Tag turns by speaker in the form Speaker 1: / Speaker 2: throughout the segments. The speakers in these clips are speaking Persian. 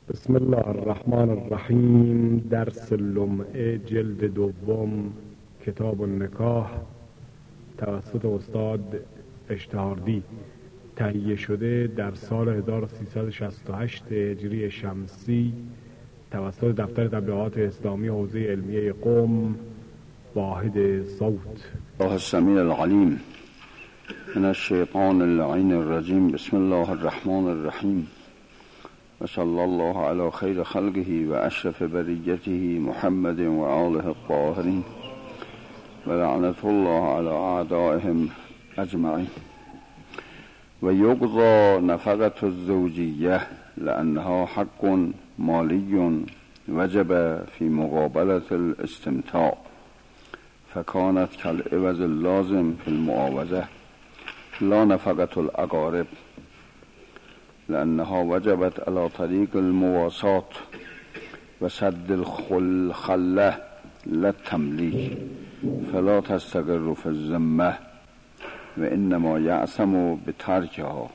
Speaker 1: بسم الله الرحمن الرحیم. درس لمعه جلد دوم، کتاب النکاح، توسط استاد اشتهاردی تهیه شده در سال 1368 هجری شمسی توسط دفتر تبلیغات اسلامی حوزه علمیه قم. واحد صوت.
Speaker 2: الله السمیع العلیم من الشیطان اللعین الرجیم. بسم الله الرحمن الرحیم و صلی الله علی خیر خلقه و اشرف بریته محمد و آله الطاهرین و لعنت الله علی اعدائهم اجمعین. و یقضى نفقة الزوجیه لانها حق مالی وجب فی مقابلة الاستمتاع فكانت كالعوض اللازم في المعاوضة لا نفقة الأقارب لأنها وجبت على طريق المواساة وسد الخلة لا التمليك فلا تستقر في الذمة وإنما يعصم بتركها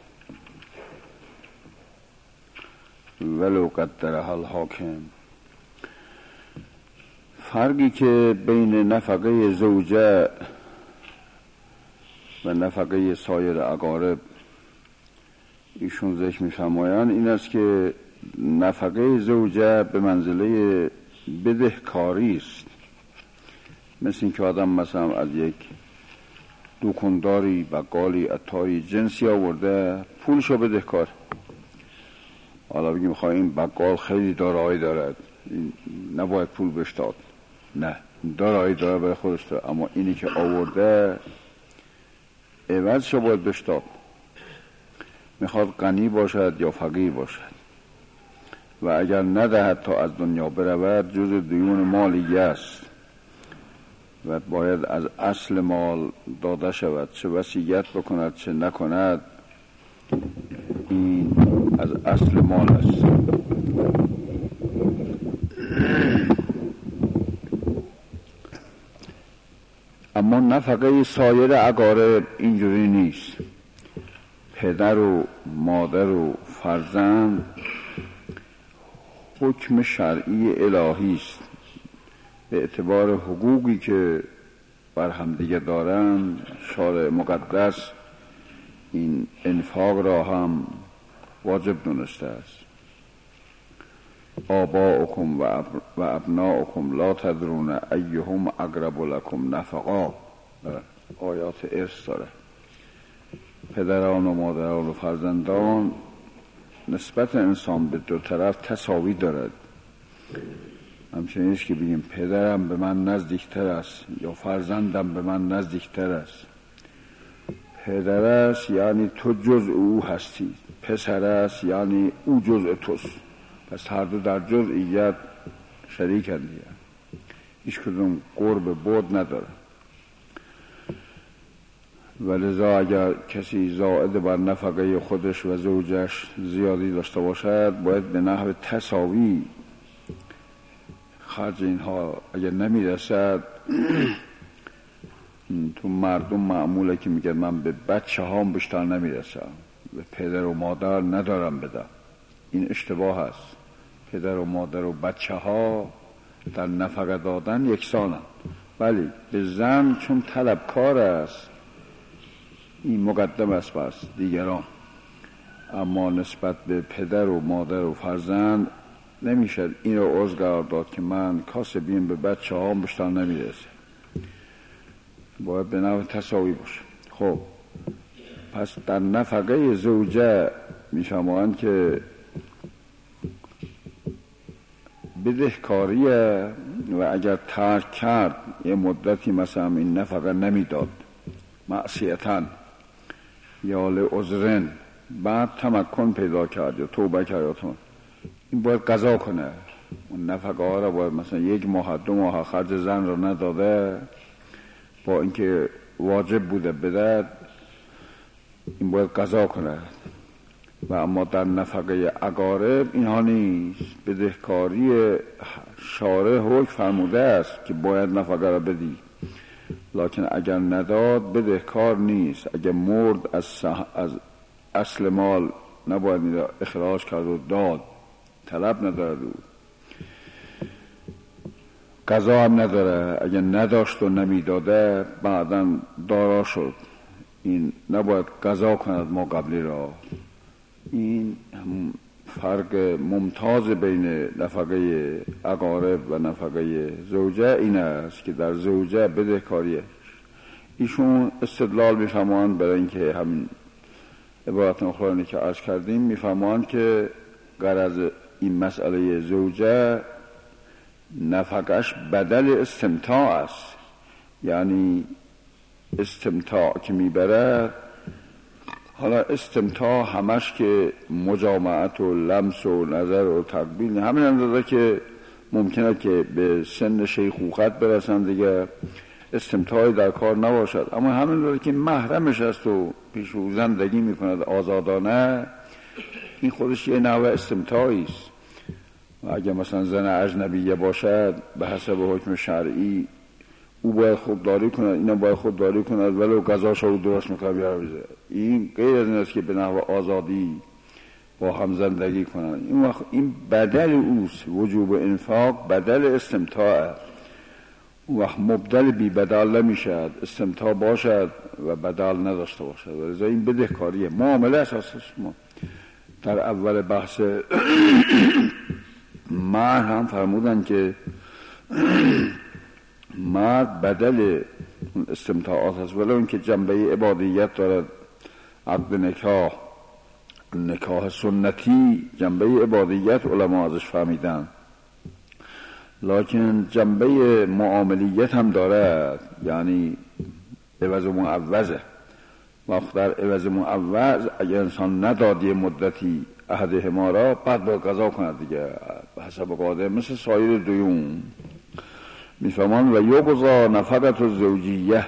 Speaker 2: ولو قدرها الحاكم. فرقی که بین نفقه زوجه و نفقه سایر اقارب ایشون ذکر می‌فرمایند این است که نفقه زوجه به منزله بدهکاری است. مثل این که آدم مثلا از یک دکانداری بقالی عطاری جنسی آورده پولشو بدهکار. حالا بگیم خواهی این بقال خیلی دارایی دارد نباید پول بهش داد. نه، دارایی داره برای خودش داره، اما اینی که آورده عوضشو باید بهش داد. میخواد غنی باشد یا فقیر باشد و اگر ندهد تا از دنیا برود جز دیون مالی است و باید از اصل مال داده شود. چه وصیت بکند چه نکند این از اصل مال است. اما نفقه سایر اقارب اینجوری نیست. پدر و مادر و فرزند حکم شرعی الهی است به اعتبار حقوقی که بر همدیگه دارن. شارع مقدس این انفاق را هم واجب دونسته است. آباؤکم و ابناؤکم لا تدرون ایهم اقرب لکم نفقا. آیات ارث داره. پدران و مادران و فرزندان نسبت انسان به دو طرف تساوی دارد. همچنین است که بگیم پدرم به من نزدیکتر است یا فرزندم به من نزدیکتر است. پدر است یعنی تو جزء او هستی، پسر است یعنی او جزء توست. پس هر دو در جزئیت شریکند دیگه. هیچ کدوم قرب بعد نداره. ولذا اگر کسی زائد بر نفقه خودش و زوجش زیادی داشته باشد باید به نحو تساوی خرج اینها. اگر نمیرسد تو مردم معموله که میگه من به بچه هام بیشتر نمیرسم، به پدر و مادر ندارم بدم. این اشتباه است. پدر و مادر و بچه ها در نفقه دادن یکسانند، ولی به زن چون طلبکار است این مقدم است بر دیگران. اما نسبت به پدر و مادر و فرزند نمیشه این رو عذر قرار داد که من کاسبیم به بچه هام بیشتر نمیرسه. باید به نوع تساوی باشه. خب پس در نفقه زوجه میفرمایند که بدهکاریه و اگر ترک کرد یه مدتی مثلا این نفقه نمیداد معصیتاً یا لعذرن، بعد تمکن پیدا کرد یا توبه کرد، این باید قضا کنه. اون نفقه ها را باید مثلا 1 ماه 2 ماه خرج زن را نداده با اینکه واجب بوده بده، این باید قضا کنه. و اما در نفقه اقارب اینها نیست. بدهکاری شارع حکم فرموده است که باید نفقه را بدی، لکن اگر نداد بدهکار نیست. اگر مرد از اصل مال نباید اخراج کرد و داد. طلب ندارد او، قضا هم نداره، اگه نداشت و نمیداده بعدا دارا شد، این نباید قضا کند ما قبلی را. این فرق ممتاز بین نفقه اقارب و نفقه زوجه این است که در زوجه بدهکاریه. ایشون استدلال میفرمایند برای اینکه همین عبارت اخرانی که عرض کردیم، میفرمایند که غرض این مسئله زوجه نفقش بدل استمتاع است، یعنی استمتاع که میبرد، حالا استمتاع همش که مجامعت و لمس و نظر و تقبیل، همین اندازه که ممکنه که به سن شیخوخت برسن دیگه استمتاعی در کار نباشد، اما همین اندازه که محرمش است و پیش او زندگی میکند آزادانه، این خودش یه نوع استمتاعی است. و اگه مثلا زن اجنبیه باشد به حسب حکم شرعی او باید خودداری کند، اینا باید خودداری کند، ولو قضاش او درست میکنه. این غیر از این است که به نحو آزادی با هم زندگی کنند. این وقت این بدل اوست، وجوب انفاق بدل استمتاع، اون وقت مبدل بی بدل نمیشد، استمتاع باشد و بدل نداشته باشد. ولذا این بدهکاریه، معامله اساسش. ما در اول بحث مرد هم فرمودن که مرد بدل استمتاعات هست، ولی اون که جنبه عبادیت دارد، عقد نکاح سنتی جنبه عبادیت علما ازش فهمیدن، لکن جنبه معاملیت هم دارد، یعنی عوض معوضه. وقت در عوض معوض اگر انسان نداد یه مدتی احدهما را، بعد با قضا کند دیگه به حسب قاعده، مثل سایر دیون. میفهمان و یقضا نفقت الزوجیه،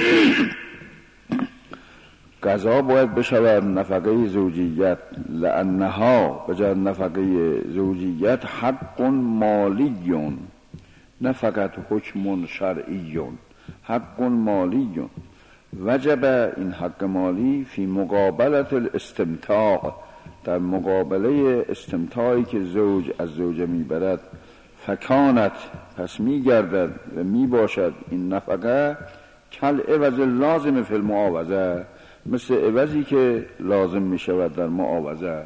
Speaker 2: قضا باید بشود نفقه زوجیت، لانها بجای نفقه زوجیت حق مالیون، نه فقط حکم شرعیون، حق مالیون. وجب این حق مالی فی مقابلت الاستمتاع، در مقابله استمتاعی که زوج از زوجه میبرد، فکانت پس میگردد و میباشد این نفقه کل عوض لازم فی المعاوضه، مثل عوضی که لازم میشود در معاوضه.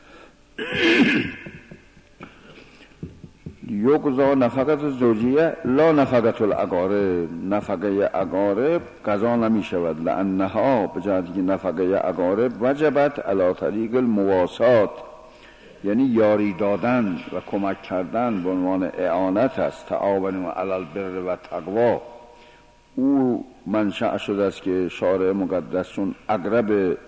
Speaker 2: یقضا نفقت زوجیه لا نفقت الاقارب، نفقه اقارب قضا نمی شود، لانها بجهتی که نفقه اقارب وجبت علی طریق المواسات، یعنی یاری دادن و کمک کردن به عنوان اعانت است، تعاونوا علی البر و تقوا. او منشأ شده است که شارع مقدس چون اقرب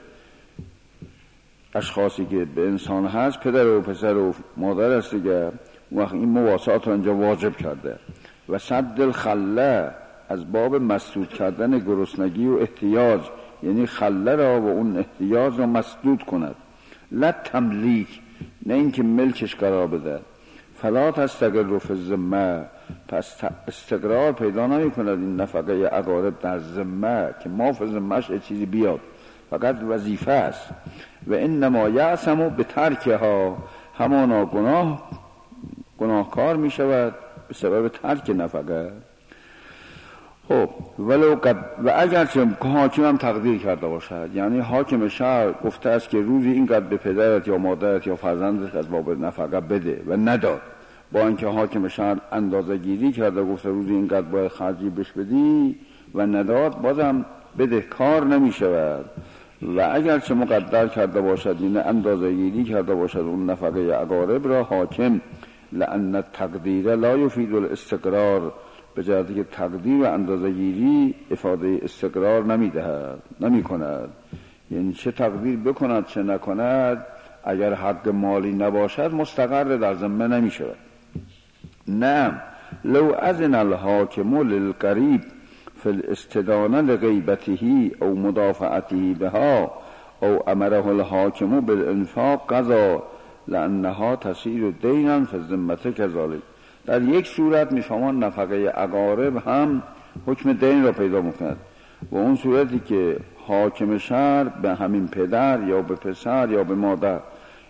Speaker 2: اشخاصی که به انسان هست پدر و پسر و مادر است دیگه، وقت این مواسات رو اینجا واجب کرده. و سد الخله، از باب مسدود کردن گرسنگی و احتیاج، یعنی خله را و اون احتیاج را مسدود کند. لا تملیک، نه اینکه ملکش قرار بده. فلا تستقر فی الذمه، پس استقرار پیدا نمی کند این نفقه اقارب در ذمه که ما فی ذمهش چیزی بیاد، فقط وظیفه است. و انما یعصم به ترکها، همانا گناهکار می شود به سبب ترک نفقه. خب ولو و اگرچه حاکم هم تقدیر کرده باشد، یعنی حاکم شهر گفته است که روزی اینقدر به پدرت یا مادرت یا فرزندت از باب نفقه بده و نداد، با اینکه حاکم شهر اندازه گیری کرده گفته روزی اینقدر باید خرجی بش بدی و نداد، بازم بدهکار نمی شود. و اگرچه مقدر کرده باشد، یعنی اندازه گیری کرده باشد اون نفقه اقارب را حاکم، لأن التقدیر لا یفید الاستقرار، به جهتی که تقدیر و اندازه گیری افاده استقرار نمی کند. یعنی چه تقدیر بکند چه نکند، اگر حق مالی نباشد مستقر در ذمه نمی شود. نه لو اذن الحاکم للقریب فی الاستدانه لغیبته او مدافعته بها او امره الحاکم بالانفاق قضا لانها تصیر دینا فی الذمه کذالک. در یک صورت میفهمان نفقه اقارب هم حکم دین را پیدا میکند، و اون صورتی که حاکم شهر به همین پدر یا به پسر یا به مادر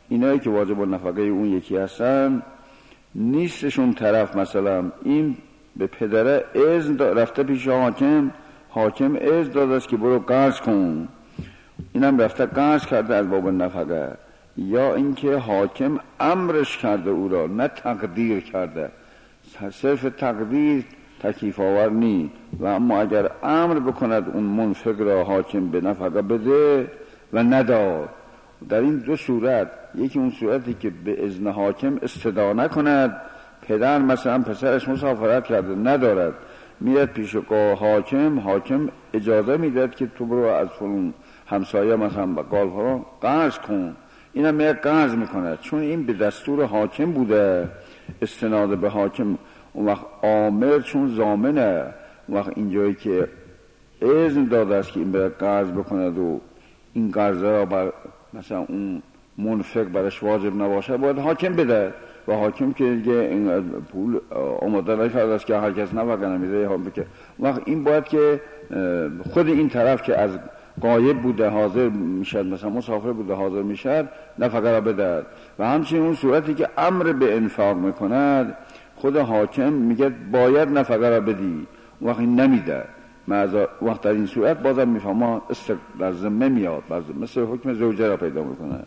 Speaker 2: اینایی که واجب النفقه اون یکی هستن نیستشون طرف مثلا این به پدره اذن رفته پیش حاکم اذن داده است که برو قرض کن، اینم رفته قرض کرده از باب نفقه، یا اینکه حاکم امرش کرده او را، نه تقدیر کرده. صرف تقدیر تکلیف آور نی، و اما اگر امر بکند اون منفق را حاکم به نفقه بده و نداد، در این دو صورت، یکی اون صورتی که به اذن حاکم استدعا نکند، پدر مثلا پسرش مسافرت کرده ندارد، میاد پیش حاکم اجازه میداد که تو برو از فلان همسایه مثلا بقال ها قرض کن، اینم میاد قرض میکنه، چون این به دستور حاکم بوده، استناد به حاکم. اون وقت آمر چون ضامنه، اون وقت اینجایی که اذن داده است که این باید قرض بکند و این قرض را بر مثلا اون منفق برش واجب نباشه باید حاکم بده، و حاکم که دیگه این پول آماده نکرده است که هر کس نفقه نمیده، وقت این باید که خود این طرف که از غایب بوده حاضر میشد، مثلا مسافر بوده حاضر میشد، نفقه را بده. و همچنین اون صورتی که امر به انفاق میکند، خود حاکم میگه باید نفقه را بدی، وقتی نمیده، وقت در این صورت بازم میفهمه در ذمه میاد، مثل حکم زوجه را پیدا میکنه.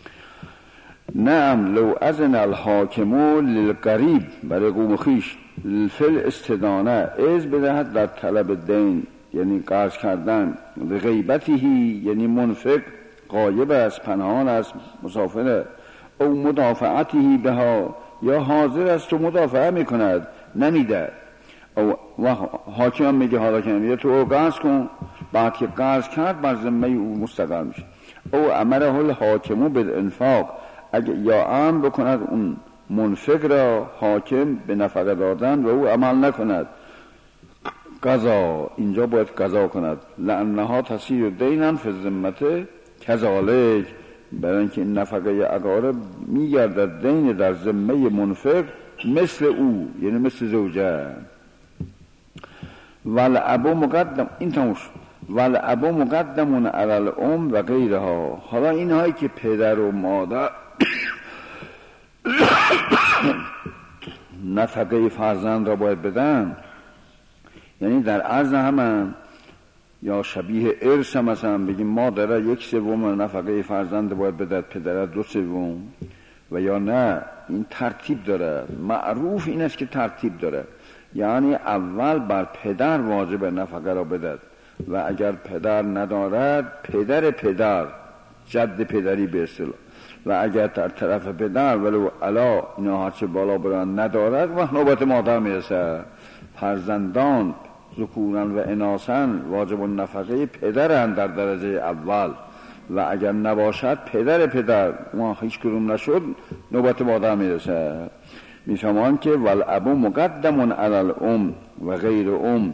Speaker 2: نعم لو اذن الحاکم للقریب، برای قوم خویش، فل استدانه از بدهد در طلب دین، یعنی قرض کردن، غیبتهی یعنی منفق غایب است، پنهان است، مسافر، او مدافعتهی بها یا حاضر است و مدافعه میکند نمیده، و حاکم هم میگه حالا که نمیده تو قرض کن، بعد که قرض کرد بر ذمه او مستقر میشه. او امره الحاکم بالانفاق، یا امر بکند اون منفق را حاکم به نفقه دادن و او عمل نکند، قضا، اینجا باید قضا کند، لانها تصیر دینا فی الذمه کذالک، برای اینکه این نفقه اقارب میگردد دین در ذمه منفق مثل او، یعنی مثل زوجه. والابو مقدم، این تموش، والابو مقدمون علی الام و غیرها. حالا اینهایی که پدر و مادر نفقه فرزند را باید بدن، یعنی در عرض همه یا شبیه ارث، مثلا بگیم مادر 1/3 نفقه فرزند باید بدهد، پدر 2/3، و یا نه این ترتیب داره. معروف این است که ترتیب داره، یعنی اول بر پدر واجب نفقه را بدهد، و اگر پدر ندارد پدر جد پدری به اصطلاح، و اگر در طرف پدر ولو علا اینا هرچه بالا بران ندارد، و نوبت مادر میرسه. فرزندان ذکورا و اناثا واجب النفقه پدرند در درجه اول، و اگر نباشد پدر ما هیچ کدوم نشد نوبت مادر میرسه. میفهمان که والابو مقدمون علی الام و غیر ام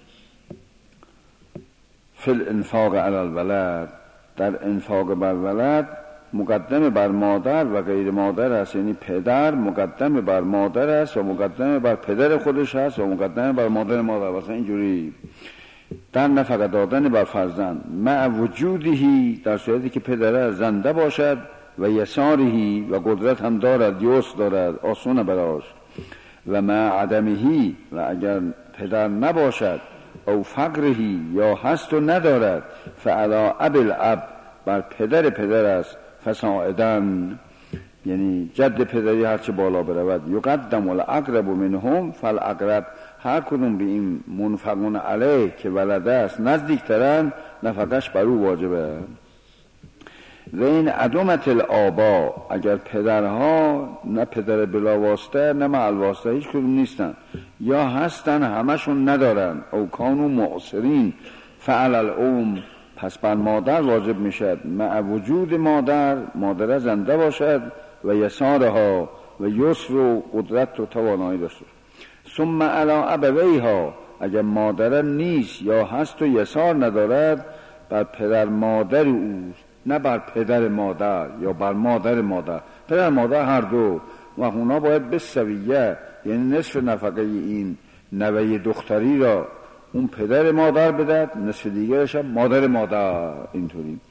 Speaker 2: فی الانفاق علی الولد، در انفاق بر ولد مقدم بر مادر و غیر مادر است، یعنی پدر مقدم بر مادر است و مقدم بر پدر خودش است و مقدم بر مادر مثلا اینجوری. در نفقه دادن بر فرزند مع وجودهی، در صورتی که پدر زنده باشد، و یسارهی و قدرت هم دارد، یسر دارد، آسونه براش، و مع عدمهی، و اگر پدر نباشد، او فقرهی یا هست و ندارد، فعلا ابوالاب، بر پدر است، فساعدن، یعنی جد پدری هرچه بالا برود، یقدم الاقرب منهم فالاقرب، هر کدوم به این منفقون علیه که ولده است نزدیکترن، نفقش بر او واجبه. و این عدمت الآبا، اگر پدرها نه پدر بلا واسطه نه مع الواسطه هیچ کدوم نیستن، یا هستن همشون ندارن، او کانو معصرین فعل الام، پس بر مادر واجب میشد، مع وجود مادر زنده باشد، و یسارها و یسر و قدرت و توانایی داشته. ثم علی ابویها، اگر مادر نیست یا هست و یسار ندارد، بر پدر مادر او، نه بر پدر مادر یا بر مادر مادر، پدر مادر هر دو، و اونا باید به سویه، یعنی نصف نفقه این نوه دختری را اون پدر مادر بدهد، نصف دیگرش هم مادر اینطوری.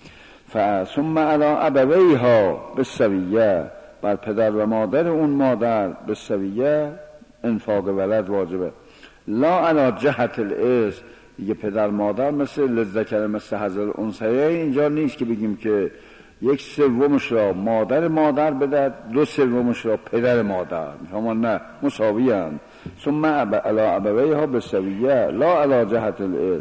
Speaker 2: ثم علی ابویها بالسویه، بر پدر و مادر اون مادر بالسویه انفاق ولد واجبه. لا علی جهت الارث، دیگه پدر مادر مثل للذکر مثل حظ الانثیین اینجا نیست که بگیم که 1/3 را مادر بدهد، 2/3 را پدر مادر، شما نه، مساوی هم. ثم علی ابویها بالسویه لا علی جهت الارث.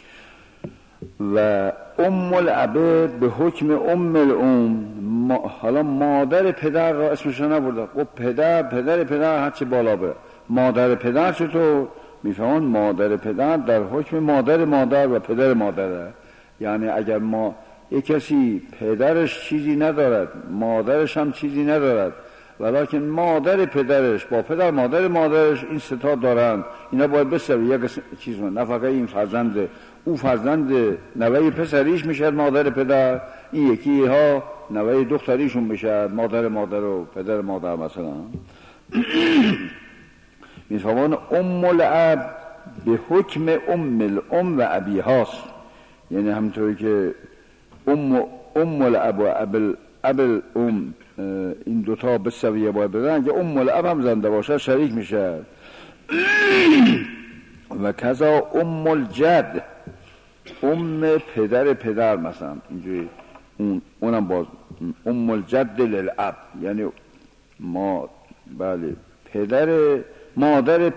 Speaker 2: و ام الاب به حکم ام الام، حالا مادر پدر را اسمش نبرده، خب پدر هرچی بالا بره. مادر پدر چطور؟ میفهمون مادر پدر در حکم مادر و پدر مادره. یعنی اگر یک کسی پدرش چیزی ندارد، مادرش هم چیزی ندارد، ولیکن مادر پدرش با پدر مادرش این ستا دارن، اینا باید بسوی یک چیز نفقه این فرزند، او فرزند نوه پسریش میشد مادر پدر، این یکی ها نوه دختریشون میشد مادر و پدر مادر مثلا. میفهمون ام الاب به حکم ام الام و ابی هاست، یعنی همونطوری که ام الاب و ابل ام این دوتا به سویه باید بدن، که ام الاب هم زنده باشه شریک میشه. و کذا ام الجد، ام پدر مثلا اینجوری اونم باز ام الجد للاب، یعنی بله مادر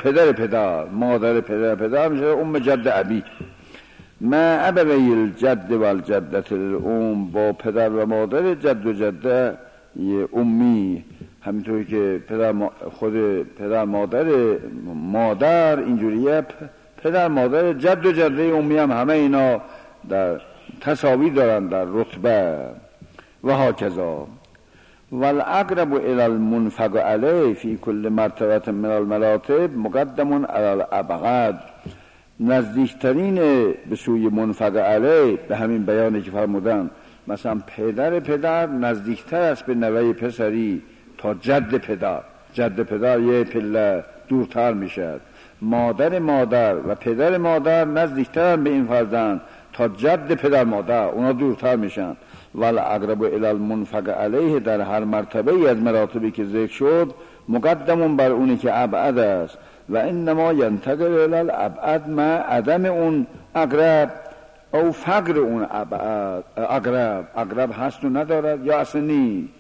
Speaker 2: پدر میشه ام جد ابی. ما ابوی الجد و الجدت الام، با پدر و مادر جد و جده امی، همینطوری که خود پدر مادر اینجوریه، پدر مادر جد و جده امی هم همه اینا در تساوی دارن در رتبه. و هاکذا والاقرب الی المنفق علیه فی کل مرتبه من المراتب مقدم علی الابعد، نزدیکترین به سوی منفق علیه به همین بیانی که فرمودن، مثلا پدر نزدیکتر است به نوه پسری تا جد پدر یه پله دورتر میشد. مادر و پدر مادر نزدیکتر به این فرزند تا جد پدر مادر، اونا دورتر میشن. والاقرب الی المنفق علیه در هر مرتبه از مراتبی که ذکر شد مقدمون بر اونی که ابعد است. و انما ینتقل الی الابعد مع عدم اون اقرب او فقر اون اقرب هست و ندارد یا اصلا نی.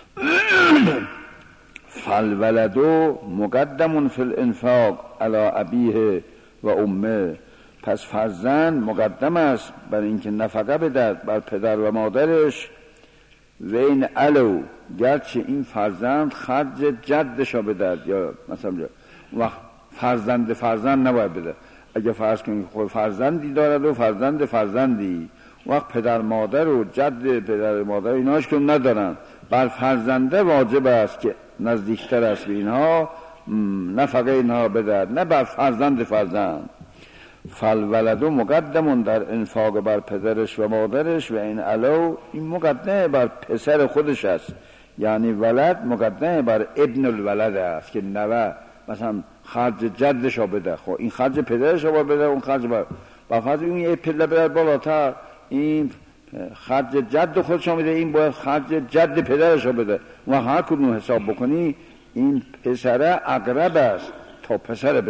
Speaker 2: فالولدو مقدمون فی الانفاق علی ابیه و امه، پس فرزند مقدم است بر اینکه نفقه بدهد بر پدر و مادرش. و این علو، گرچه این فرزند خرج جدشا بدهد، یا مثلا وقت فرزند نباید بده. اگه فرض کنید خود فرزندی دارد و فرزندی، وقت پدر مادر و جد پدر مادر ایناش که ندارن، بر فرزنده واجب است که نزدیکتر است به اینها نفقه اینها بدهد، نه بر فرزند. فالولدو مقدمون در انفاق بر پدرش و مادرش. و این علو، این مقدمه بر پسر خودش است، یعنی ولد مقدمه بر ابن الولد است که نوه مثلا خرج جدش بده، خب این خرج پدرش بده، اون خرج بر فرض اون یه پله بره بالاتر، این خرج جد خودش میده، این باید خرج جد پدرش بده. و هر کدوم حساب بکنی این پسر اقرب است تا پسر.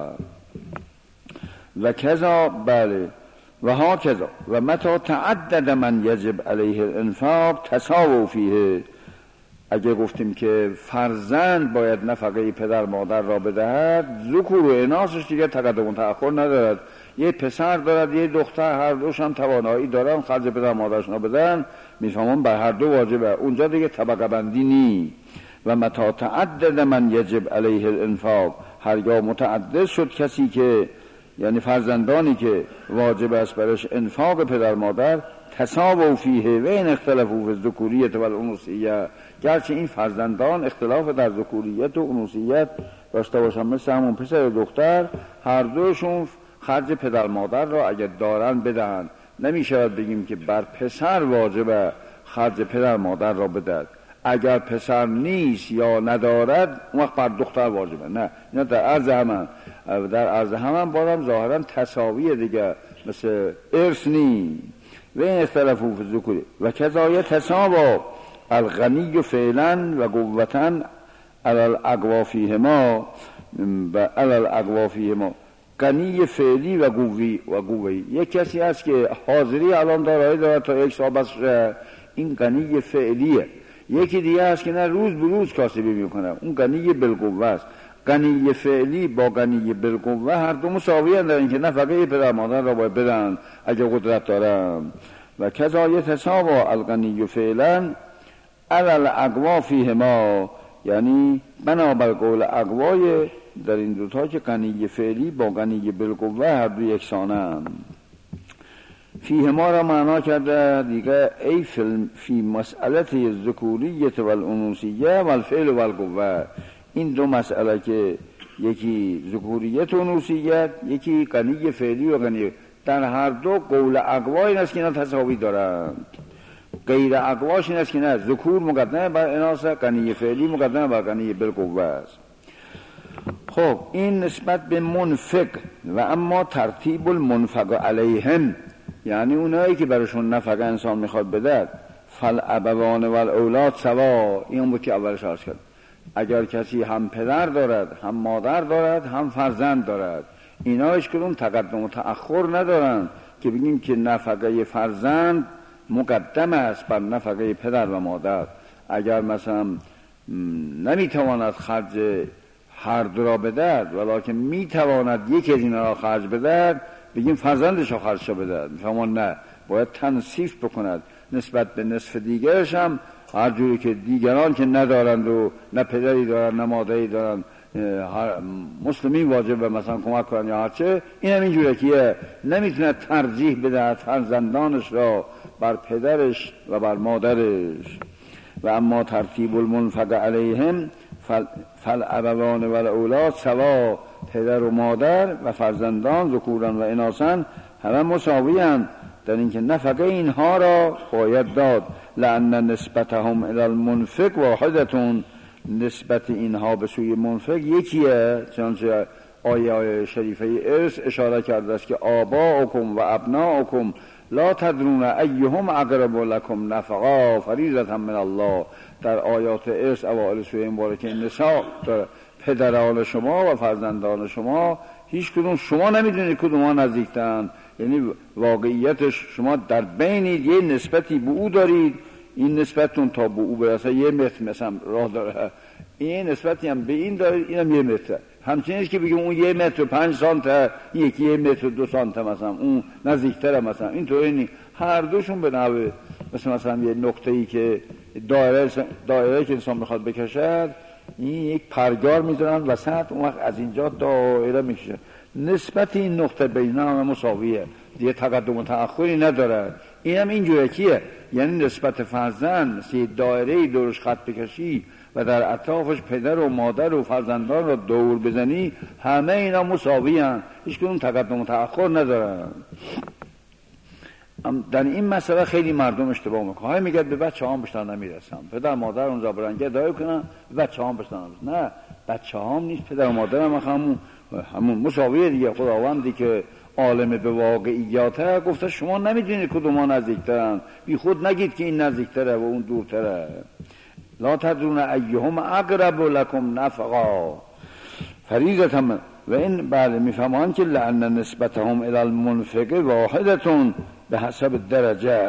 Speaker 2: و کذا بله و ها کذا و متى تعدد من یجب علیه الانفاق تساووا فیه. اگه گفتیم که فرزند باید نفقه پدر مادر را بدهد، ذکور و اناثش دیگه تقدم و تأخر ندارد. یه پسر دارد یه دختر، هر دوشان توانایی دارن خرج پدر مادرشون بدن، میفهمون بر هر دو واجبه، اونجا دیگه طبقه بندی نی. و متى تعدد من یجب علیه الانفاق، هرگاه متعدد شد کسی که یعنی فرزندانی که واجب است برش انفاق پدر مادر، تساووا فیه و این اختلافو فی الذکوریت و الانوثیه، گرچه این فرزندان اختلاف در ذکوریت و انوثیت داشته باشن، مثل همون پسر و دختر هر دوشون خرج پدر مادر را اگر دارن بدهند. نمیشود بگیم که بر پسر واجب خرج پدر مادر را بدهد، اگر پسر نیست یا ندارد اون وقت بر دختر واجبه. نه، اینا در عرض همان بارم ظاهرا تساویه دیگه، مثل ارث نی. و این اختلافو فی ذکوری و کذا یتساوی الغنی فعلا و قوتا علی الاقوا فیهما و علی الاقوا فیهما. غنی فعلی و قوی یک کسی هست که حاضری الان دارایی دارد تا یک سال بس، این غنی فعلیه. یکی دیگه هست که نه روز به روز کاسبی میکنه، اون غنی بالقوه است. غنی فعلی با غنی بالقوه هر دو مساوی اند در اینکه نفقه پدر مادر را باید بدن اگه قدرت دارن. و کذا یتساوی الغنی فعلا علی الاقوا فیهما، یعنی بنابر قول اقوای در این دوتا که غنی فعلی با غنی بالقوه هر دو یکسانند. فیهما را معنا کرده دیگه ای فی مسئلت الذکوریت والانوثیه والفعل والقوه. این دو مسئله که یکی ذکوریت و انوثیت، یکی غنی فعلی و غنی، در هر دو قول اقوا این است که اینا تساوی دارند. غیر اقواش این است که نه، ذکور مقدمه بر اناث، غنی فعلی مقدمه بر غنی بالقوه است. خب این نسبت به منفق. و اما ترتیب المنفق علیهم، یعنی اونایی که براشون نفقه انسان میخواد بده، فالابوان والاولاد سوا. این بود که اولش عرض کرد، اگر کسی هم پدر دارد، هم مادر دارد، هم فرزند دارد، اینا هیچ کدوم تقدم و تأخر ندارن که بگیم که نفقه فرزند مقدم است بر نفقه پدر و مادر. اگر مثلا نمیتواند خرج هر دو را بدهد ولیکن میتواند یکی از اینا را خرج بدهد، بگیم فرزندش را خرج بدهد. میفهمون؟ نه، باید تنصیف بکند نسبت به نصف دیگرش هم، هر جوری که دیگران که ندارند و نه پدری دارند نه مادری دارند مسلمین واجب مثلا کمک کنند یا هرچه، این هم اینجوره که نمیتونه ترجیح بدهد فرزندانش را بر پدرش و بر مادرش. و اما ترتیب المنفق علیهم فالابوان والاولاد سوا، پدر و مادر و فرزندان ذکورا و اناثا همه مساوی اند در اینکه نفقه اینها را باید داد. لأن نسبتهم الی المنفق واحدتون، نسبت اینها به سوی منفق یکیه. چنانچه آیه شریفه ارث اشاره کرده است که آباؤکم و ابناؤکم لا تدرون ایهم اقرب لکم نفقا فریضة من الله. در آیات ارث اوائل سوره مبارکه نساء داره، پدران شما و فرزندان شما هیچ کدوم شما نمیدونید کدوم نزدیکترن، یعنی واقعیتش شما در بینید، یه نسبتی به او دارید، این نسبتون تا به او برسه 1 متر مثلا راه داره، این نسبتی هم به این دارید، اینم 1 متر. همچنین که بگیم اون 1 متر و 5 سانت، یکی 1 متر و 2 سانت مثلا اون نزدیکتره، مثلا اینطوری نیست. هر دوشون به نحو مثلا یه نقطه‌ای که دایره که انسان میخواد بکشد، این یک پرگار میذارن وسط، اون وقت از اینجا دایره میکشه. نسبت این نقطه بین‌ها هم مساویه، دیگه تقدم و تأخری نداره. این هم اینجوره کیه، یعنی نسبت فرزند مثل دایره‌ای دورش خط بکشی و در اطرافش پدر و مادر و فرزندان را دور بزنی، همه اینا مساوی هستند، هیچ کدوم تقدم و تأخر ندارن. در این مسئله خیلی مردم اشتباه میکنن، میگه به بچه‌هام بیشتر نمیرسن، پدر مادر اونجا برن گدایی کنن، بچه‌هام بیشتر نمیرسن. نه، بچه‌هام نیست، پدر و مادر هم همون مساویه دیگه. خداوندی که عالم به واقعیاته گفته شما نمیدونید کدوم نزدیکترن، بی خود نگید که این نزدیکتره و اون دورتره. لا تدرون ایهم اقرب لکم نفقا فریضة من. و این بله میفهمان که لأن نسبتهم الی المنفق واحدتون به حسب درجه.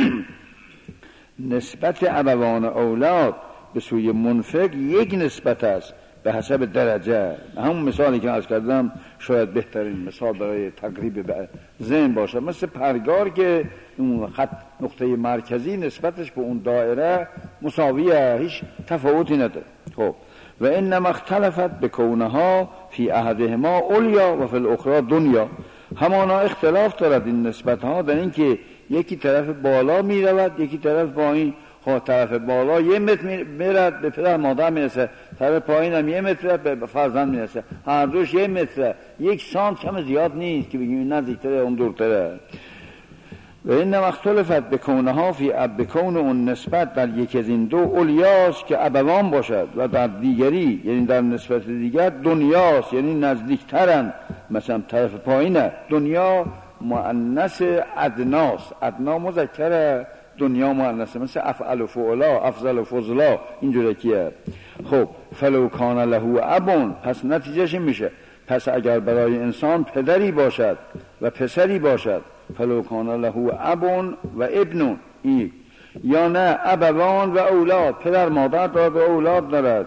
Speaker 2: نسبت ابوان اولاد به سوی منفق یک نسبت است به حسب درجه. همون مثالی که عرض کردم شاید بهترین مثال برای تقریب به ذهن باشه، مثل پرگار که اون خط نقطه مرکزی نسبتش به اون دایره مساویه، هیچ تفاوتی نداره. خب و انما اختلفت بکونها فی احدهما علیا و فی الاخرى دنیا. همانا اختلاف دارد این نسبت ها در این که یکی طرف بالا می رود، یکی طرف پایین. خب طرف بالا 1 متر میرد به پدر مادر میرسه، طرف پایین هم 1 متر به فرزند میرسه، هر دوش 1 متر، 1 سانت هم زیاد نیست که بگیم نزدیکتره اون دورتره. و این اختلافت بکونها فی بکون اون نسبت در یکی از این دو اولیاست که ابوان باشد و در دیگری یعنی در نسبت دیگر دنیاست، یعنی نزدیکترن. مثلا طرف پایینه دنیا مؤنث ادناست. ادنا مذکر، دنیا مؤنثه، مثل افعل و فعلا، افضل و فضلا، اینجوری که. خب فلو کان له ابون، پس نتیجهش میشه پس اگر برای انسان پدری باشد و پسری باشد، فلو کان له ابون و ابنون، این یا نه ابوان و اولاد، پدر مادر دارد و اولاد دارد،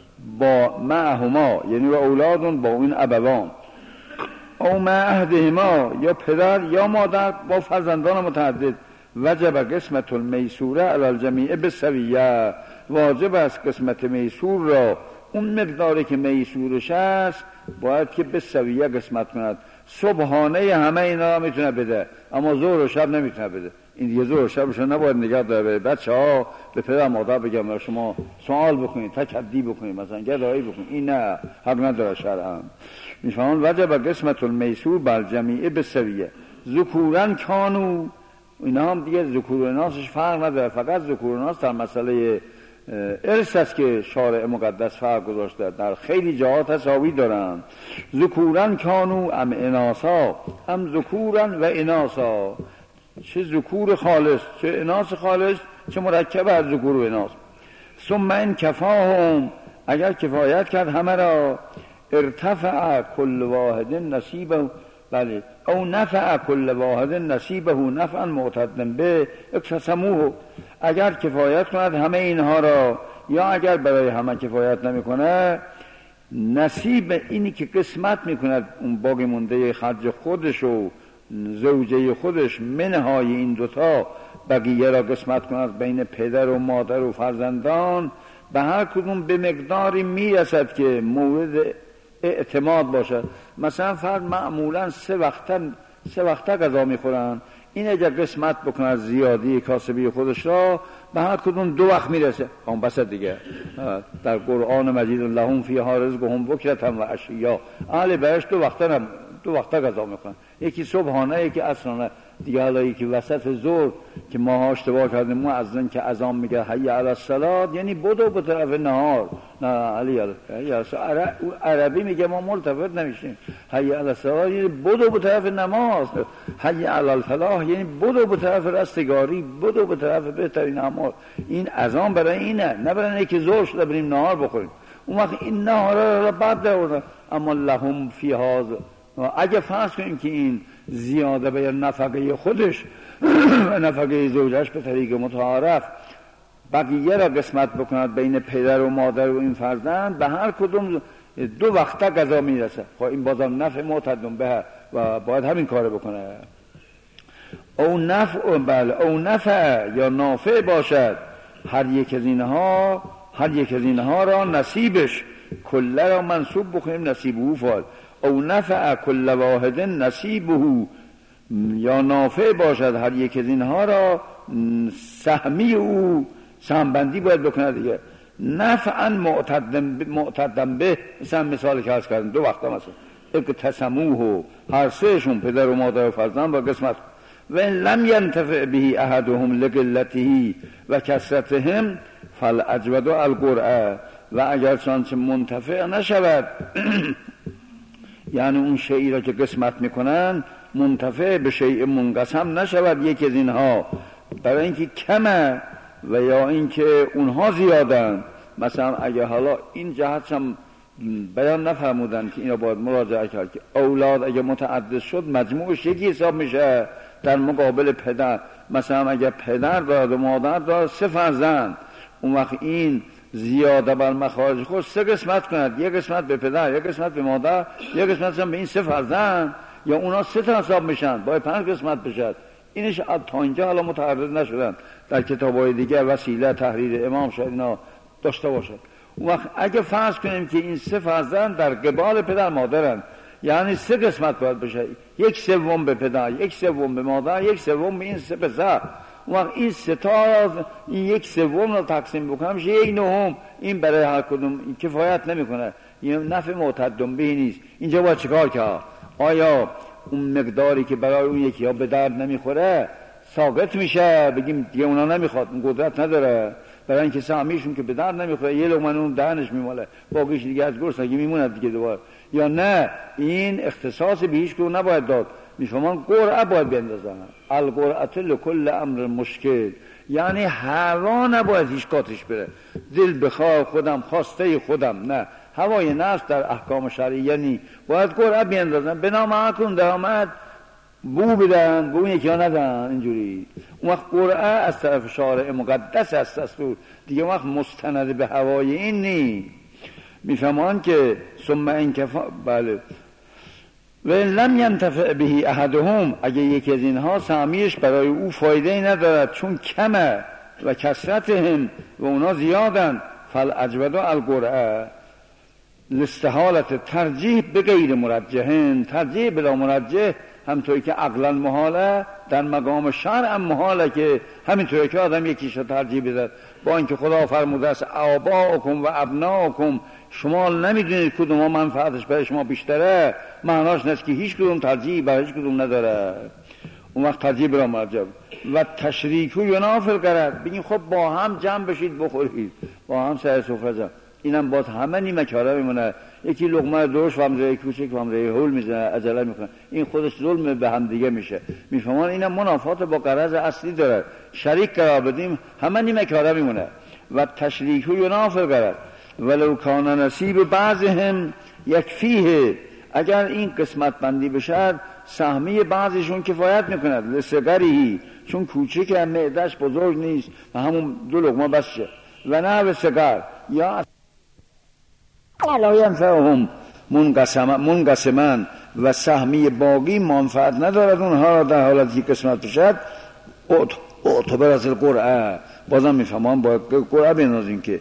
Speaker 2: با معهما یعنی و اولادون با این ابوان، او معهدهما یا پدر یا مادر با فرزندان متعدد، وجب قسمت المیسوره علی الجمیع بالسویه، واجب است قسمت میسور را اون مقداری که میسورش است باید که به سویه قسمت کند. صبحانه همه اینا را میتونه بده، اما ظهر و شب نمیتونه بده. این دیگه ظهر و شبش نباید نگاه داره. بچه‌ها به پدر مادر بگم شما سوال بکنید، تکدی بکنید، مثلا گدایی بکنید، این نه، حق نداره شرعا. میفهمون وجب قسمت المیسور بر جمیع بالسویه. ذکورن کانو، اینا هم دیگه ذکور و اناثش فرق نداره، فقط ذکور و اناث در مسئله ارث است که شارع مقدس فرق گذاشته، در خیلی جهات تساوی دارن. ذکورن کانو ام اناثا، هم ذکورن و اناثا، چه ذکور خالص چه اناث خالص، چه مرکب از ذکور و اناث. ثم ان کفاهم، اگر کفایت کرد همه را، ارتفع کل واحد نصیبه، بله، او نفع کل واحد نصیبه نفعا معتدا به اقتسموه، اگر کفایت کند همه اینها را، یا اگر برای همه کفایت نمیکنه، نصیب اینی که قسمت میکند اون باقی مونده خرج خودش و زوجه خودش، منهای این دوتا بقیه را قسمت کند بین پدر و مادر و فرزندان، به هر کدوم به مقداری میرسد که مورد اعتماد باشد. مثلا فرد معمولا سه وقت غذا میخورن، این اگر قسمت بکنه از زیادی کاسبی خودش را، به هر کدوم 2 وقت میرسه، اون بس دیگه. در قرآن مجید لهم فیها رزقهم بکرة و عشیا، اهل بهشت 2 وقت غذا میکنن، یکی صبحانه یکی عصرانه. دیگه حالا یکی وسط ظهر که ما اشتباه کردیم، ما از این که اذان میگه حی علی الصلاه، یعنی بدو به طرف نهار، نه علی عربی میگه ما ملتفت نمیشیم. حی علی الصلاه یعنی بدو به طرف نماز، حی علی الفلاح یعنی بدو به طرف رستگاری، بدو به طرف بهترین اعمال. این اذان برای اینه، نه برای اینکه ظهر شده بریم نهار بخوریم. اون وقت این نهار را بعد داره. اما لهم فیها، اگه فرض کنیم که این زیاده به نفقه خودش و نفقه زوجش به طریق متعارف بقیه را قسمت بکند بین پدر و مادر و این فرزند، به هر کدوم 2 وقت غذا میرسه. خب این بازم نفع معتدم به و باید همین کار بکنه. او نفع، بله، او نفع یا نافع باشد هر یک از اینها را نصیبش، کله را منصوب بکنیم نصیبه فعل، او نفع کل واحد نصیبه، یا نافع باشد هر یک از اینها را سهمی او، سهمبندی باید بکنه دیگه. نفعا معتدم به، مثال که عرض کردم 2 وقت مثلا اقتسموه، هر سهشون پدر و مادر و فرزند با قسمت. و ان لم ینتفع به احدهم لقلته و کثرتهم فالاجود القرعه، و اگر چنانچه منتفع نشود یعنی اون شیئی را که قسمت میکنن منتفع به شیء منقسم نشود یکی از اینها، برای اینکه کمه و یا اینکه اونها زیادن. مثلا اگه حالا این جهت هم بیان نفرمودن که اینا باید مراجعه کرد که اولاد اگه متعدد شد مجموعش یکی حساب میشه در مقابل پدر. مثلا اگه پدر دارد و مادر دارد 3 فرزند، اون وقت این زیاده بر مخارج خود 3 قسمت کند، 1 قسمت به پدر، 1 قسمت به مادر، 1 قسمت هم به این 3 فرزند، یا اونا 3 تا حساب میشن باید 5 قسمت بشد. اینش تا اینجا حالا متعرض نشدن، در کتابای دیگه وسیله تحریر امام شاید اینا داشته باشد. اون وقت اگه فرض کنیم که این 3 فرزند در قبال پدر مادرن، یعنی 3 قسمت باید بشه، 1/3 به پدر، 1/3 به مادر، 1/3 به این 3 پسر. اون وقت این 3 تا این 1/3 رو تقسیم بکنم میشه 1/9. این برای هر کدوم این کفایت نمیکنه، این نفع معتدم به نیست. اینجا باید چیکار کرد؟ آیا اون مقداری که برای اون یکی ها به درد نمیخوره ساقط میشه، بگیم دیگه اونا نمیخواد، اون قدرت نداره، برای اینکه سهمیشون که به درد نمیخوره یه لقمه اون دهنش میماله، باقیش دیگه از گرسنگی میمونه دیگه دوباره، یا نه این اختصاص به هیچ کدوم نباید داد. میفهمان قرعه باید بندازن. القرعه لکل امر مشکل، یعنی هوا نباید هیچ قاطش بره. دل بخواه خودم، خواسته خودم نه، هوای نفس در احکام شرعی یعنی باید قرعه بیندازن. بنا معکم درآمد بو بدن، بو یکی ها ندن اینجوری. اون وقت قرعه از طرف شارع مقدس است دستور دیگه، وقت مستند به هوای این نی. میفهمان که ثم انکفا بله و لم ینتفع به احدهم، اگه یکی از اینها سهمیش برای او فایده ای ندارد چون کمه و کثرتهم و اونا زیادن، فالاجود القرعه لاستحالت ترجیح به غیر مرجحن، ترجیح بلا مرجح همطوری که عقلا محاله در مقام شرع محاله که همینطوری که آدم یکیش رو ترجیح بده، با اینکه خدا فرموده است آباؤکم و ابناؤکم، شما نمیدونید کدوم منفعتش برای شما بیشتره، معناش نیست که هیچ کدوم ترجیح برای هیچ کدوم نداره. اون وقت ترجیح برای مرجع و تشریک و ینافی الغرض، بگین خب با هم جمع بشید بخورید، با هم سر سفره جمع، اینم باز همه نیمه کاره میمونه. یکی لقمه درشت و همزه کوچک و همزه هول میزنه، عجله میکنه، این خودش ظلم به هم دیگه میشه. میفهمان اینم منافات با غرض اصلی داره، شریک قرار بدیم همه نیمه کاره میمونه. و تشریک و ینافی الغرض ولو کان نصیب بعضهم یکفیه، اگر این قسمت بندی بشه سهمی بعضشون کفایت میکند، لصغری چون کوچکه معدهش بزرگ نیست و همون دو لقمه بس شه. و نه به صغر یا لا ینفعهم منقسما و سهمی باقی منفعت ندارد اونها را در حالتی قسمت بشد، اعتبر از القرعه. بازم میفهمان باید قرعه بنازیم که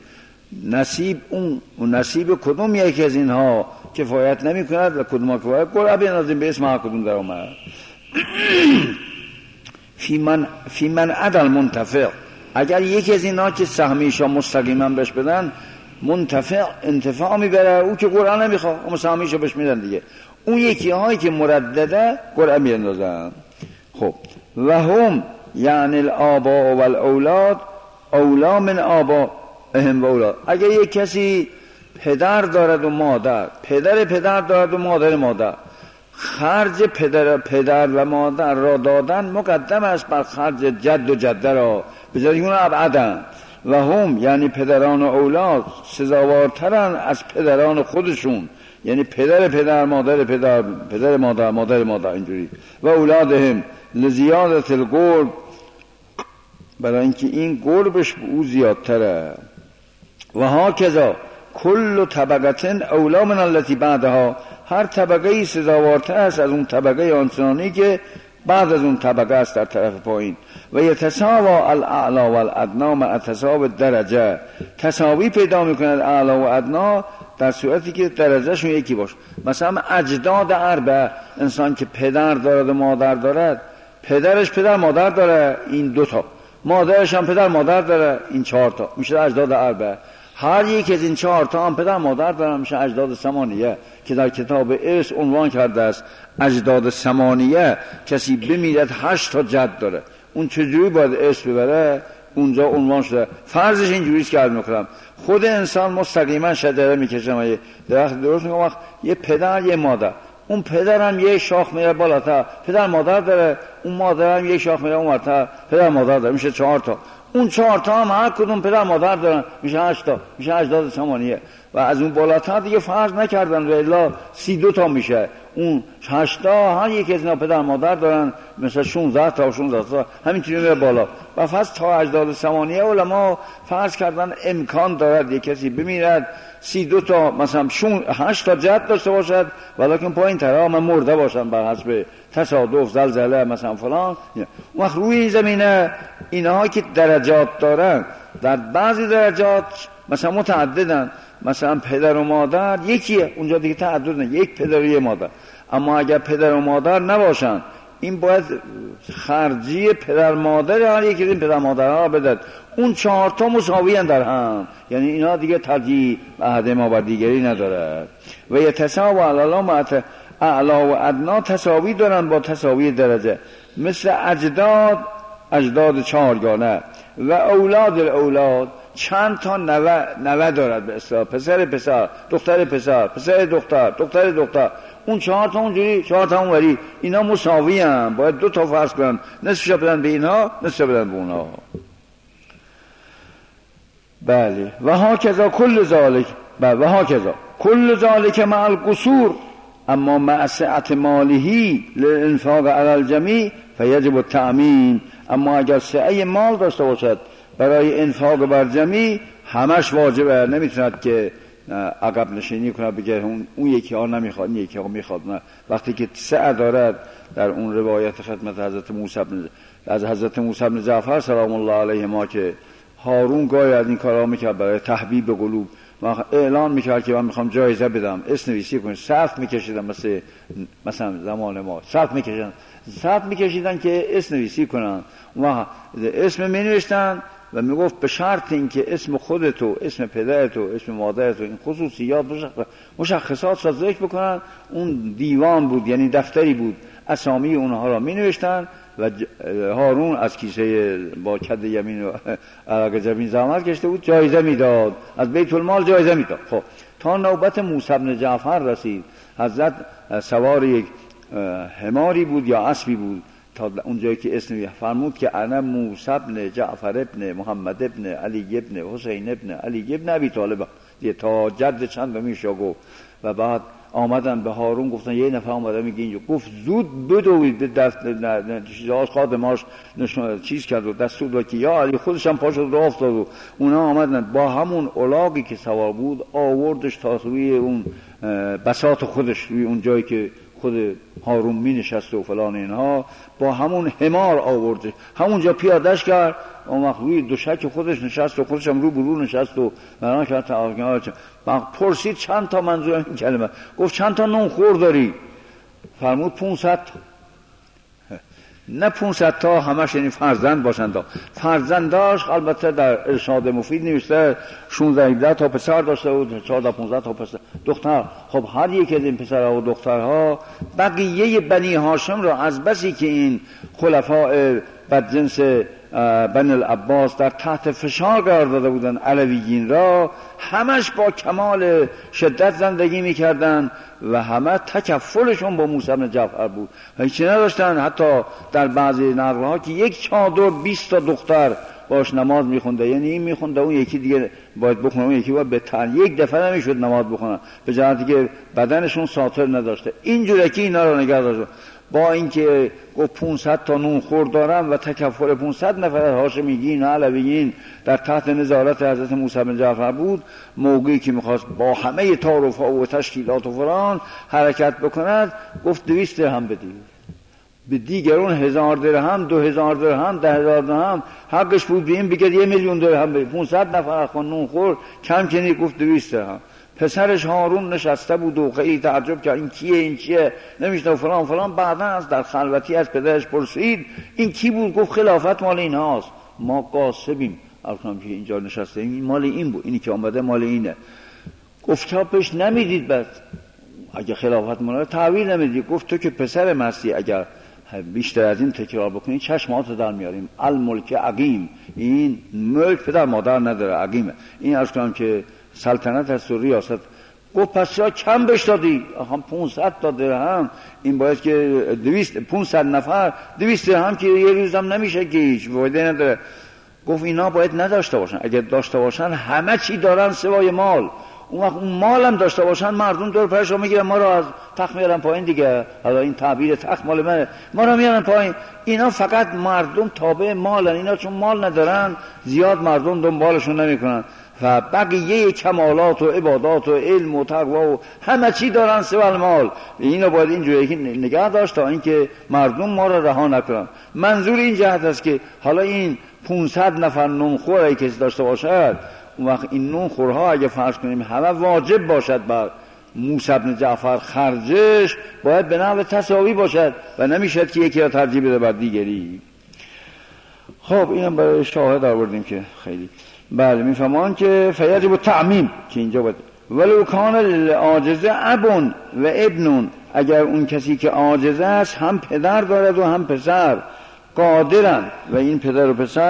Speaker 2: نصیب کدوم یکی از اینها کفایت نمی کند و کدوم کفایت، قرعه بنازیم به اسم هر کدوم در آمد. فی من عدل منتفع، اگر یکی از اینها که سهمیشا مستقیما بهش بدن منتفع انتفاع میبره، او که قرعه نمیخواد اما سهمیشا بهش میدن دیگه. اون یکی هایی که مردده قرعه میاندازن. خب و هم یعنی الآباء و الاولاد اولا من آبائهم و اولاد، اگر یک کسی پدر دارد و مادر، پدر دارد و مادر، خرج پدر و مادر را دادن مقدم است بر خرج جد و جده را، بذاری اون ابعدن. و هم یعنی پدران و اولاد سزاوارترن از پدران خودشون، یعنی پدر مادر اینجوری. و اولادهم لزیادت القرب، برای اینکه این قربش به او زیادتره. و هاکذا کل طبقتن اولا من التي بعدها، هر طبقه سزاوارتر است از اون طبقه آنچنانی که بعد از اون طبقه است در طرف پایین. و یتساوا الاعلا و الادنا مع تساوی درجه، تساوی پیدا میکند اعلا و ادنا در صورتی که درجهشون یکی باشه. مثلا اجداد اربعه، انسان که پدر دارد و مادر دارد، پدرش پدر مادر داره این دوتا، مادرش هم پدر مادر داره این 4 تا، میشه اجداد اربعه. هر یک از این 4 تا هم پدر مادر دارن، میشه اجداد ثمانیه که در کتاب ارث عنوان کرده است اجداد ثمانیه. کسی بمیرد 8 تا جد داره، اون چجوری باید ارث ببره؟ اونجا عنوان شده. فرضش اینجوریست که عرض میکنم خود انسان مستقیما شجره میکشه، یه درخت درست میکنم، یه پدر یه مادر، اون پدر هم یه شاخ میره بالاتر پدر مادر داره، اون مادر هم یه شاخ میره اونورتر پدر مادر داره، میشه 4 تا. اون 4 تا هم هر کدوم پدر مادر دارن، میشه 8 تا، میشه اجداد ثمانیه. و از اون بالاتر دیگه فرض نکردن و الا 32 تا میشه. اون 8 تا هر یک از اینا پدر مادر دارن، مثلا 16 تا همینطوری میره بالا. و فرض تا اجداد ثمانیه علما فرض کردن امکان دارد یک کسی بمیرد 32 تا مثلا 8 تا جد داشته باشد، ولیکن پایین ترها هم مرده باشن بر حسب تصادف زلزله مثلا فلان. وقت روی این زمینه اینها که درجات دارن، در بعضی درجات مثلا متعددن، مثلا پدر و مادر یکیه، اونجا دیگه تعدد نه، یک پدر و یک مادر. اما اگر پدر و مادر نباشن، این باید خرجی پدر مادر هر یکی از این پدر مادرها بدد. اون 4 تا مساوی هم در هم، یعنی اینا دیگه ترجیح احد ما بر دیگری نداره. و یتساوی علامت اعلا و ادنا، تساوی دارن با تساوی درجه، مثل اجداد 4 گانه و اولاد چند تا نوه دارد به اصطلاح، پسر پسر، دختر پسر، پسر دختر، دختر دختر، اون 4 تا اونجوری، 4 تا اونوری، اینا مساوی هم، باید 2 تا فرض کنن، نصفش بدن به اینها، نصفش بدن به اونها. بله و هاکذا کل ذالک، و هاکذا کل ذالک مع القصور، اما مع سعت ماله للانفاق علی الجمیع فیجب التأمین. اما اگر سعه مال داشته باشد برای انفاق بر جمیع، همش واجبه، نمیتوند که عقب نشینی کنه بگه اون یکی ها نمیخواد، این یکی ها میخواد. نه، وقتی که سعه دارد، در اون روایت خدمت حضرت موسی بن جعفر سلام الله علیه ما که هارون گاهی از این کارا میکرد برای تحبیب قلوب، اعلان میکرد که من میخوام جایزه بدم، اسم نویسی کنید، صف میکشیدن، مثلا زمان ما صف میکشیدن که اسم نویسی کنن و اسم مینوشتن و میگفت به شرط این که اسم خودتو، اسم پدرتو، اسم مادرتو، این خصوصیات مشخصات را ذکر بکنن. اون دیوان بود، یعنی دفتری بود، اسامی اونها را مینوشتن و هارون از کیسه با کد یمین و عرق جبین زحمت کشته بود، جایزه میداد، از بیت المال جایزه میداد. خب تا نوبت موسی بن جعفر رسید، حضرت سوار یک حماری بود یا اسبی بود، تا اونجایی که اسم فرمود که انا موسی بن جعفر ابن محمد ابن علی ابن حسین ابن علی ابن ابی طالب، تا جد چند میشه گفت. و بعد آمدن به هارون گفتن یه نفر آمده میگه اینجا، گفت زود بدوید به دست خادماش چیز کرد و دستور داد که یا علی، خودش هم پاشد راه افتاد و اونا آمدن با همون الاغی که سوار بود آوردش تا روی اون بساط خودش، روی اون جایی که خود هارون می نشست و فلان اینها، با همون حمار آورده، همونجا پیادش کرد، اون وقت روی دوشک خودش نشست و خودش هم رو برو نشست و بران کرد تا پرسید چند تا منظور این کلمه، گفت چند تا نون خور داری؟ فرمود 500 تا. نه 500 تا همش یعنی فرزند باشند، فرزند داشت، البته در ارشاد مفید نوشته 16 تا پسر داشته بود، 14 15 تا پسر دختر. خب هر یک از این پسرها و دخترها بقیه بنی هاشم را از بسی که این خلفاء بدجنس بنی العباس در تحت فشار قرار داده بودن علویین را، همش با کمال شدت زندگی میکردن و همه تکفلشون با موسی بن جعفر بود، هیچی نداشتن. حتی در بعضی نقل‌ها که یک چادر 20 تا دختر باش نماز میخونده، یعنی این میخونده اون یکی دیگه باید بخونه، اون یکی باید بهتر، یک دفعه نمیشد نماز بخونن به جهتی که بدنشون ساتر نداشته. اینجوری که اینا رو نگه داشت، با اینکه گفت 500 تا نون خور دارم و تکفل 500 نفر هاشمیین و علویین در تحت نظارت حضرت موسی بن جعفر بود، موقعی که میخواست با همه تعارف‌ها و تشکیلات و فلان حرکت بکند، گفت 200 درهم بدید. به دیگرون 1000 درهم، 2000 درهم، 10,000 درهم حقش بود، به این بگید 1,000,000 درهم بدید. 500 نفر نون خور کم کنی، گفت 200 درهم. پسرش هارون نشسته بود و خیلی تعجب کرد، این کیه، این چیه، نمیشته فلان فلان. بعدا از در خلوتی از پدرش پرسید این کی بود؟ گفت خلافت مال این هاست، ما قاسبیم، الان که اینجا نشسته این مال این بود، اینی که آمده مال اینه. گفت چاپش نمیدید؟ بعد اگه خلافت مال تعویل نمیدید. گفت تو که پسر مسیح اگر بیشتر از این تکرار بکنی چشماتو در میاریم. الملک عقیم، این ملک پدر مادر نداره، عقیمه. این عرض کنم که سلطنت هست و ریاست. گفت پس چرا کم بهش دادی؟ 500 تا درهم، این باید که 500 نفر 200 درهم که یه روزم نمیشه که هیچ فایده نداره. گفت اینا باید نداشته باشن، اگر داشته باشن همه چی دارن سوای مال. اون وقت اون مال هم داشته باشن مردم دور پرش رو میگیرن، ما رو از تخت میارن پایین دیگه. حالا این تعبیر تخت مال منه، ما رو میارن پایین. اینا فقط مردم تابع مالن، اینا چون مال ندارن زیاد مردم دنبالشون نمیکنن و بقیه کمالات و عبادات و علم و تقوا و همه چی دارن سوال مال. اینو باید اینجوری نگه داشت تا اینکه مردم ما رو رها نکنن. منظور این جهت است که حالا این 500 نفر نونخور اگه کسی داشته باشد، اون وقت این نونخورها اگه فرض کنیم همه واجب باشد بر موسی بن جعفر، خرجش باید به نحو تساوی باشد و نمیشد که یکی را ترجیح بده بر دیگری. خب اینم برای شاهد آوردیم که خیلی بله میفهمان که فیجب التعمیم که اینجا بود. ولو کان للعاجز اب و ابن، اگر اون کسی که عاجز است هم پدر دارد و هم پسر، قادرن و این پدر و پسر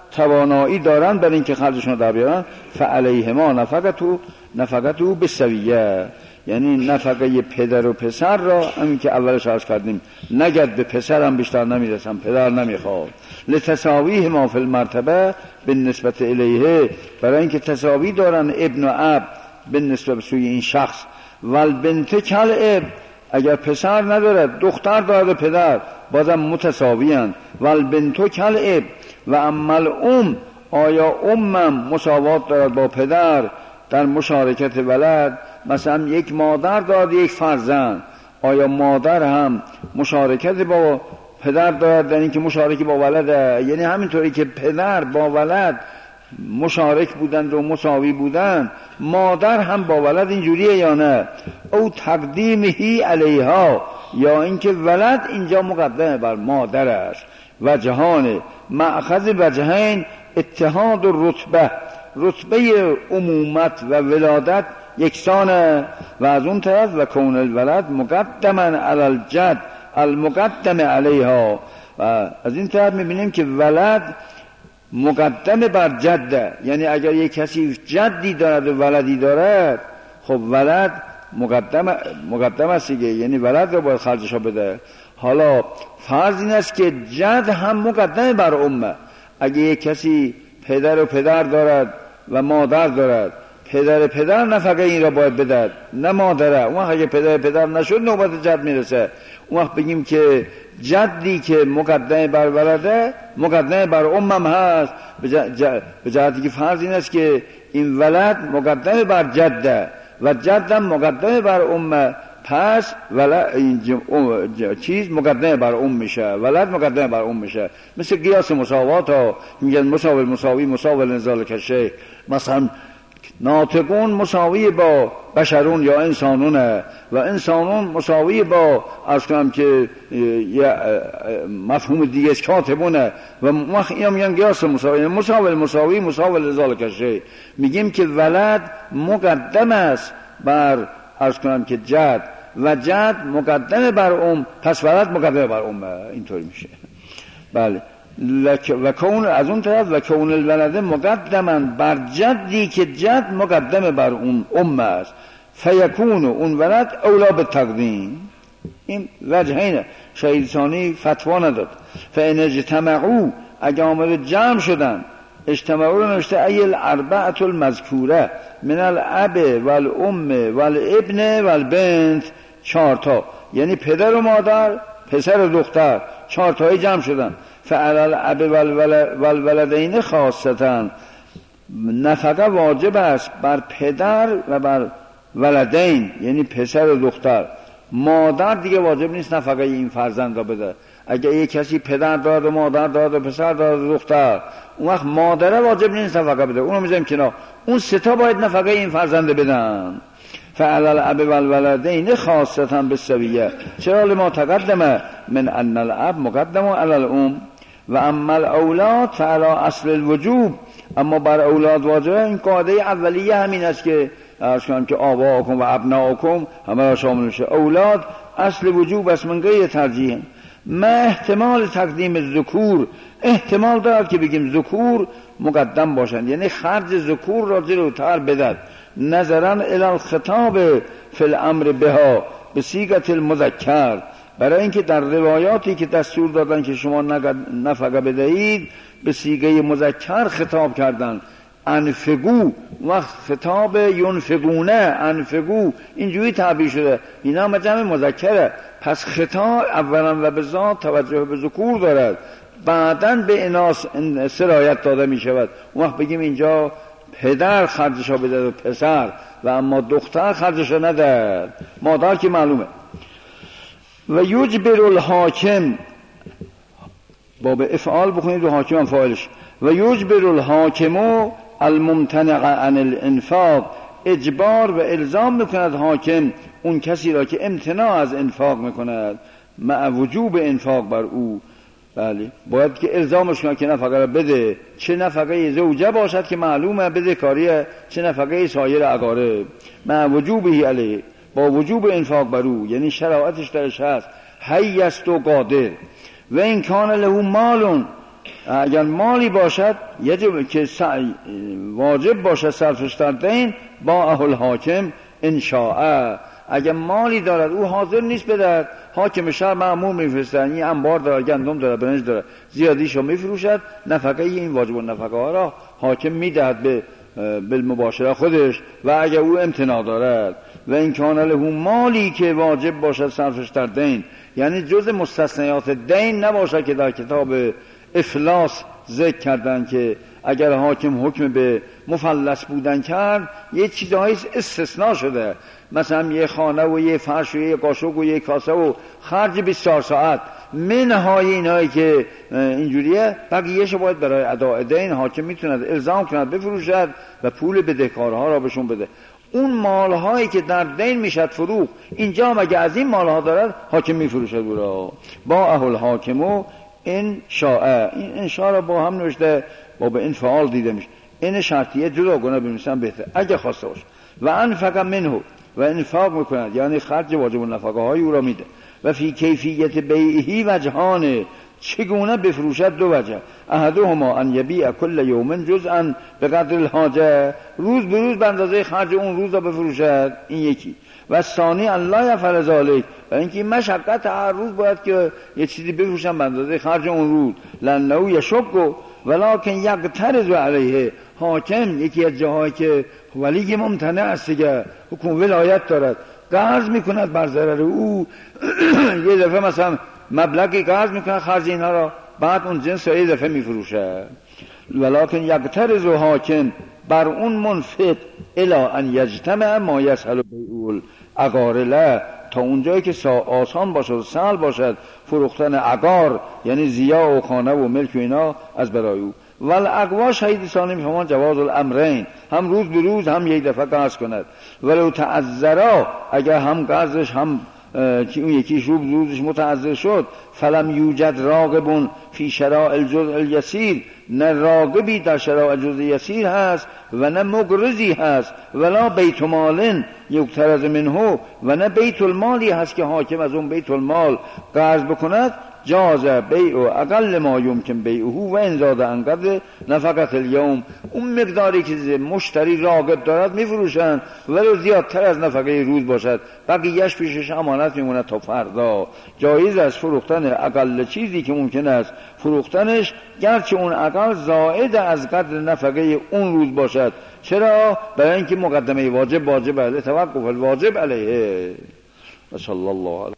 Speaker 2: توانایی دارن برای اینکه خرجشون رو در بیارن، فعلیهما نفقتو بالسویه، یعنی نفقه پدر و پسر را همین که اولش عرض کردیم، نگد به پسرم بیشتر نمیرسم، پدر نمیخواد، لتساویه ما فی المرتبه بالنسبت الیه، برای اینکه تساوی دارن ابن و اب بالنسبت به سوی این شخص. والبنت کل اب، اگر پسر ندارد دختر دارد پدر بازم متساویان. والبنت کل اب و اما آیا امم مساوات دارد با پدر در مشارکت ولد؟ مثلا یک مادر دارد یک فرزند، آیا مادر هم مشارکت با پدر دارد در اینکه مشارکی با ولده؟ یعنی همینطوری که پدر با ولد مشارک بودند و مساوی بودند، مادر هم با ولد اینجوریه یا نه؟ او تقدیمهی علیها، یا اینکه ولد اینجا مقدمه بر مادر است. وجهان مأخذ وجهین اتحاد و رتبه امومت و ولادت یکسانه، و از اون طرف و کون الولد مقدما علی الجد المقدم علیها، و از این طرف میبینیم که ولد مقدم بر جده، یعنی اگر یک کسی جدی دارد و ولدی دارد، خب ولد مقدم است دیگه، یعنی ولد رو باید خرجشو بده. حالا فرض این است که جد هم مقدم بر امه، اگه یک کسی پدر و پدر دارد و مادر دارد، پدر نفقه این را باید بدهد نه مادره. اون وقت اگه پدر نشد نوبت جد میرسه، اون وقت بگیم که جدی که مقدم بر ولده مقدم بر امم هست، به جهتی که فرض این است که این ولد مقدم بر جده و جدم مقدم بر امه، پس چیز مقدم بر میشه، ولد مقدم بر میشه. مثل قیاس مساوات ها میگن مساوی نزال کشه، مثلا ناطقون مساوی با بشرون یا انسانونه و انسانون مساوی با از کنم که مفهوم دیگه کاتبونه، و اینا میگن قیاس مساوی نزال کشه. میگیم که ولد مقدم است بر از کنم که جد و جد مقدم بر پس ولد مقدم بر اینطوری میشه. بله. و کون از اون طرف و کون الولد مقدما بر جدی که جد مقدم بر اون است، فیکون اون ولد اولا به تقدیم. این وجهینه، شهید ثانی فتوا نداد. فان اجتمعوا، اگه آمده جمع شدن، اجتمعوا رو نوشته ایل اربعه المذکوره من الاب والام والابن والبنت، 4 تا، یعنی پدر و مادر، پسر و دختر، 4 تایی جمع شدن. فعلی الاب والولدین خاصتا، نفقه واجب است بر پدر و بر ولدین، یعنی پسر و دختر. مادر دیگه واجب نیست نفقه این فرزند را بده. اگه یک کسی پدر دارد و مادر دارد و پسر دارد و دختر، اون وقت مادر واجب نیست نفقه بده، اونو میذاریم کنار، اون 3 تا باید نفقه این فرزند بدن. فعلی الاب والولدین خاصتا بالسویه، چرا لما تقدم من ان الاب مقدم علی الام و اما الاولاد فعلی اصل الوجوب، اما بر اولاد واجبه. این قاعده اولیه همین است که ارشان که آباءکم و ابناءکم همه را شامل میشه. اولاد اصل وجوب است من غیر ترجیح. ما احتمال تقدیم ذکور، احتمال دارد که بگیم ذکور مقدم باشند، یعنی خرج ذکور را جلوتر بدهد، نظرا الی الخطاب فی الامر بها به صیغه المذکر، برای اینکه در روایاتی که دستور دادن که شما نفقه بدهید به صیغه مذکر خطاب کردن. انفقو، وقت خطاب ینفقونه، انفقو اینجوری تعبیر شده، اینا جمع مذکره، پس خطاب اولا و به ذات توجه به ذکور دارد، بعداً به اناث سرایت داده می شود. اون وقت بگیم اینجا پدر خرجشو بده و پسر، و اما دختر خرجشو نده، مادر که معلومه. و یجبر الحاکم، باب افعال بخونید و حاکم هم فاعلش. و یجبر الحاکم الممتنع عن الانفاق، اجبار و الزام میکند حاکم اون کسی را که امتناع از انفاق میکند، مع وجوب انفاق بر او. بله، باید که الزامش کنه که نفقه را بده، چه نفقه زوجه باشد که معلومه بده کاریه، چه نفقه سایر اقارب، مع وجوبه علیه، با وجوب انفاق بر او، یعنی شرایطش درش هست، حی است و قادر. و این کان له مالون، اگر مالی باشد یجب که واجب باشد صرفش در دین با اهل حاکم انشاء. اگر مالی دارد او حاضر نیست بدهد، حاکم شهر مأمور میفرستد این انبار داره، گندم داره، برنج داره، زیادیشو میفروشد، نفقه این واجب النفقه ها را حاکم میدهد به بالمباشره خودش. و اگر او امتناع دارد و این کان له مالی که واجب باشد صرفش در دین، یعنی جز مستثنیات دین نباشد که در کتاب افلاس ذکر کردن که اگر حاکم حکم به مفلس بودن کرد یه چیزایی استثناء شده، مثلا یه خانه و یه فرش و یه قاشق و یه کاسه و خرج 24 ساعت منهای اینایی که اینجوریه، بقیه‌اش باید برای اداء دین حاکم میتوند الزام کند بفروشد و پول بدهکارها را بهشون بده. اون مالهایی که در دین میشد فروخت، اینجا هم اگه از این مالها دارد حاکم میفروشد او را با اهل حاکم و این شاء. این انشاء را با هم نوشته با به این فعال دیده میشه، این شرطیه جدا کنه بنویسن بهتر اگه خواسته باشه. و انفق منه و انفاق میکند یعنی خرج واجب النفقه های او را میده. و فی کیفیت بیعه وجهان، چگونه بفروشد دو وجه، احدهما ان یبیع کل یوم جزءا به قدر الحاجه، روز به روز به اندازه خرج اون روز را بفروشد، این یکی. و ثانی ان لا یفعل ذلک، و اینکه مشقت هر روز باید که یه چیزی بفروشن به اندازه خرج اون روز، لانه یشق ولکن یقترض علیه. حاکم یکی از جاهایی که ولی ممتنع است دیگه، حکم ولایت دارد، قرض میکند بر ضرر او یه دفعه مثلا مبلغی قرض میکند خرج اینها را، بعد اون جنس را یه دفعه میفروشه. ولکن یقترض حاکم بر اون منفق الی ان یجتمع ما یسهل بیع العقار، تا اونجایی که آسان باشد و سهل باشد فروختن عقار یعنی زیا و خانه و ملک و اینا از برای او. والاقوا شهید ثانی میفهمان جواز الامرین، هم روز به روز هم یک دفعه قرض کند. ولو تعذرا، اگر هم قرضش هم که اون یکیش روزش متعذر شد، فلم یوجد راغبون فی شراء الجزء الیسیر، نه راغبی در شراء جزء یسیر هست و نه مقرضی هست، ولا بیت مال یقترض منه، و نه بیت المالی هست که حاکم از اون بیت المال قرض بکند، جاز بیع اقل ما یمکن بیعه و ان زاد عن قدر نفقه الیوم. اون مقداری که مشتری راغب دارد میفروشند ولو زیادتر از نفقه روز باشد، بقیه‌اش پیشش امانت میمونه تا فردا. جایز است فروختن اقل چیزی که ممکن است فروختنش، گرچه اون اقل زائد از قدر نفقه اون روز باشد. چرا؟ برای اینکه مقدمه واجب علیه توقف الواجب علیه. صلی الله علیه